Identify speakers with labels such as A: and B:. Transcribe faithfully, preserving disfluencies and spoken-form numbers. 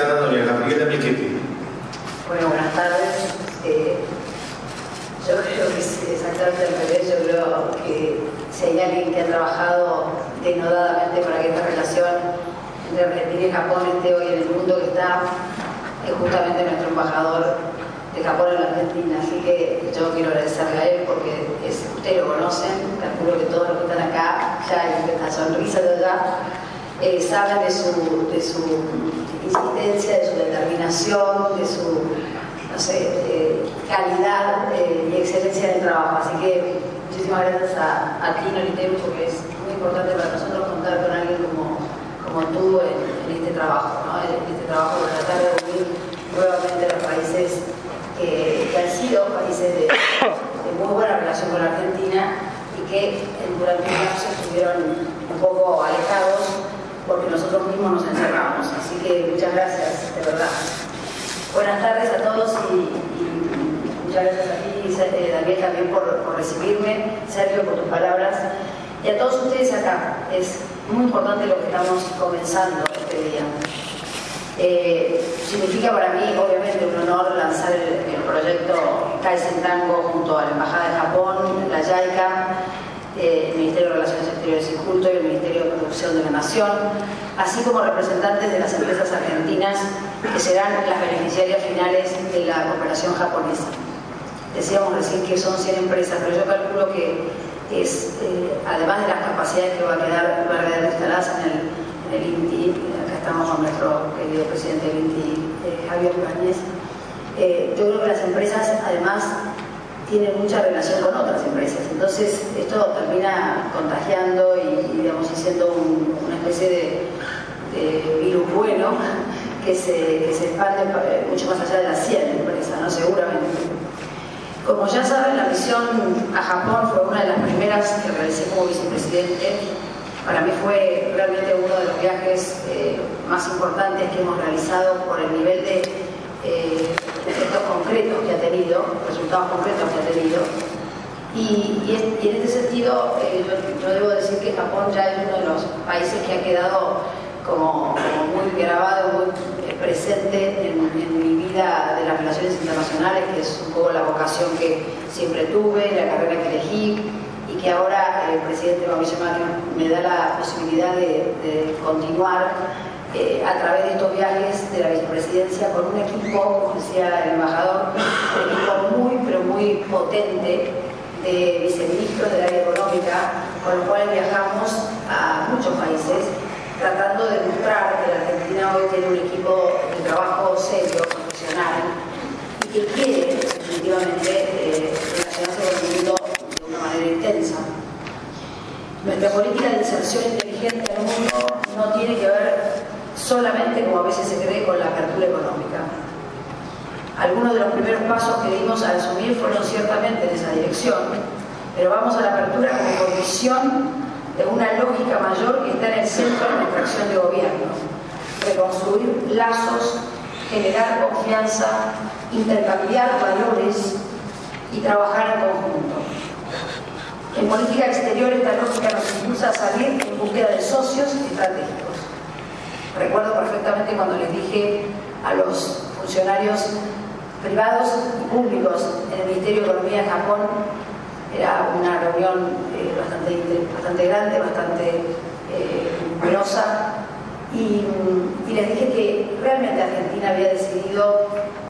A: licenciada doña Gabriela Michetti.
B: Bueno, buenas tardes. Eh, yo creo que es exactamente al revés. Yo creo que si hay alguien que ha trabajado denodadamente para que esta relación entre Argentina y Japón esté hoy en el mundo que está, es justamente nuestro embajador de Japón en la Argentina. Así que yo quiero agradecerle a él porque es, ustedes lo conocen, calculo que todos los que están acá, ya hay una sonrisa de allá, eh, saben de su, de su insistencia, de su determinación, de su, no sé, eh, calidad eh, y excelencia en el trabajo. Así que muchísimas gracias a, a ti, Noriteru, porque es muy importante para nosotros contar con alguien como, como tú en, en este trabajo, ¿no? En este trabajo de tratar de unir nuevamente a los países que, que han sido países de, de muy buena relación con la Argentina y que durante un lapso estuvieron un poco alejados porque nosotros mismos nos encerramos. Así que muchas gracias, de verdad. Buenas tardes a todos y, y muchas gracias a ti, eh, Daniel, también por, por recibirme, Sergio, por tus palabras, y a todos ustedes acá. Es muy importante lo que estamos comenzando este día. Eh, significa para mí, obviamente, un honor lanzar el, el proyecto Kaizen Tango junto a la Embajada de Japón, la JICA, eh, el Ministerio de Relaciones Exteriores y Culto y el Ministerio de Producción de la Nación, así como representantes de las empresas argentinas que serán las beneficiarias finales de la cooperación japonesa. Decíamos recién que son cien empresas, pero yo calculo que es, eh, además de las capacidades que va a quedar, va a quedar instaladas en el, en el INTI, acá estamos con nuestro querido presidente del INTI, eh, Javier Ibáñez, eh, yo creo que las empresas además tienen mucha relación con otras empresas, entonces esto termina contagiando y, y digamos, haciendo un, una especie de, de virus bueno que se, que se expande mucho más allá de las cien empresas, ¿no? Seguramente. Como ya saben, la misión a Japón fue una de las primeras que realicé como vicepresidente. Para mí fue realmente uno de los viajes eh, más importantes que hemos realizado por el nivel de eh, efectos concretos que ha tenido, resultados concretos que ha tenido. Y, y, es, y en este sentido, eh, yo, yo debo decir que Japón ya es uno de los países que ha quedado como, como muy grabado, muy presente en, en mi vida de las relaciones internacionales, que es un poco la vocación que siempre tuve, la carrera que elegí, y que ahora el presidente Mauricio Macri me da la posibilidad de, de continuar eh, a través de estos viajes de la vicepresidencia con un equipo, como decía el embajador, un equipo muy, pero muy potente de viceministros del área económica, con los cuales viajamos a muchos países, tratando de mostrar que la Argentina hoy tiene un equipo de trabajo serio, profesional, y que quiere definitivamente eh, relacionarse con el mundo de una manera intensa. Nuestra política de inserción inteligente en el mundo no tiene que ver solamente, como a veces se cree, con la apertura económica. Algunos de los primeros pasos que dimos al asumir fueron ciertamente en esa dirección, pero vamos a la apertura como condición de una lógica mayor que está en el centro de nuestra acción de gobierno: reconstruir lazos, generar confianza, intercambiar valores y trabajar en conjunto. En política exterior, esta lógica nos impulsa a salir en búsqueda de socios estratégicos. Recuerdo perfectamente cuando les dije a los funcionarios privados y públicos en el Ministerio de Economía de Japón, era una reunión eh, bastante, bastante grande, bastante eh, numerosa, y, y les dije que realmente Argentina había decidido